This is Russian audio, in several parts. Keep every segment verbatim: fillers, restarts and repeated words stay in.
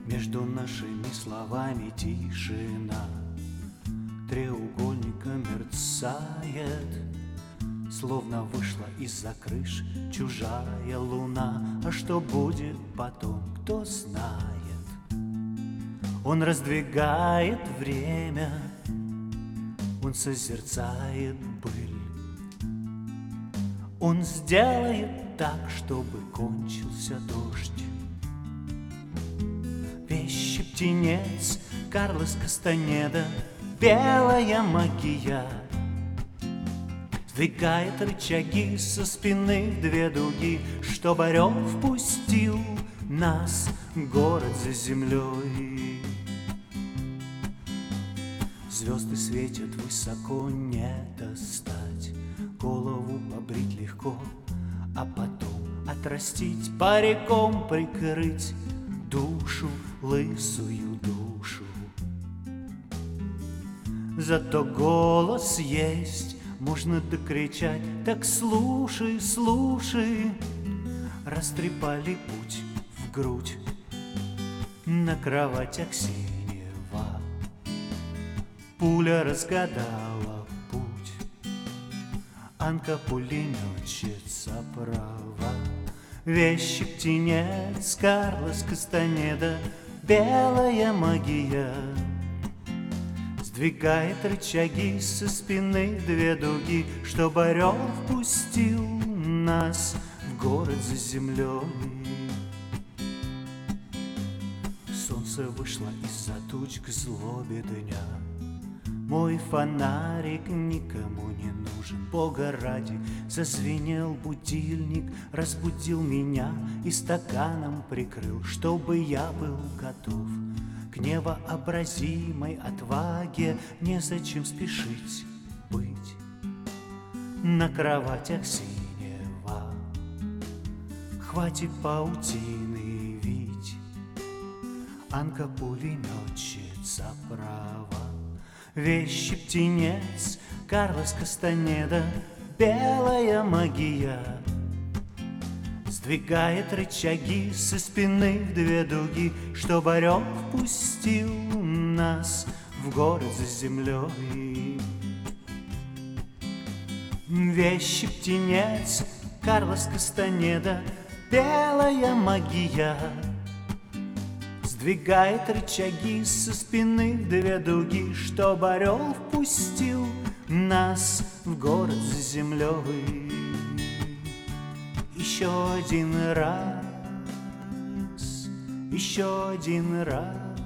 Между нашими словами тишина треугольником мерцает, словно вышла из-за крыш чужая луна. А что будет потом, кто знает? Он раздвигает время, он созерцает быль. Он сделает так, чтобы кончился дождь. Вещи птенец Карлос Кастанеда, белая магия, сдвигает рычаги со спины в две дуги, чтоб орел впустил нас в город за землей. Звезды светят высоко, не достать, голову побрить легко, а потом отрастить, париком прикрыть душу, лысую душу. Зато голос есть, можно докричать. Так слушай, слушай, растрепали путь в грудь на кроватях синего. Пуля разгадала путь, Анка-пулеметчица права. Вещи птенец Карлос Кастанеда, белая магия, сдвигает рычаги со спины две дуги, чтоб орел впустил нас в город за землей. Солнце вышло из-за туч к злобе дня. Мой фонарик никому не нужен, Бога ради. Зазвенел будильник, разбудил меня и стаканом прикрыл, чтобы я был готов к невообразимой отваге. Незачем спешить быть на кроватях синего. Хватит паутины вить, Анка-пулеметчица права. Вещи птенец Карлос Кастанеда, белая магия, сдвигает рычаги со спины в две дуги, чтоб орел впустил нас в город за землей. Вещи птенец Карлос Кастанеда, белая магия, сдвигает рычаги со спины в две дуги, чтоб орел впустил нас в город за землей. Еще один раз, еще один раз,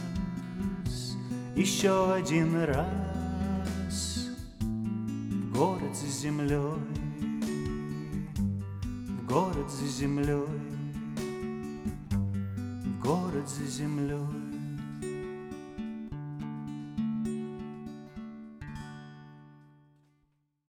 еще один раз в город за землей, в город за землей, в город за землей.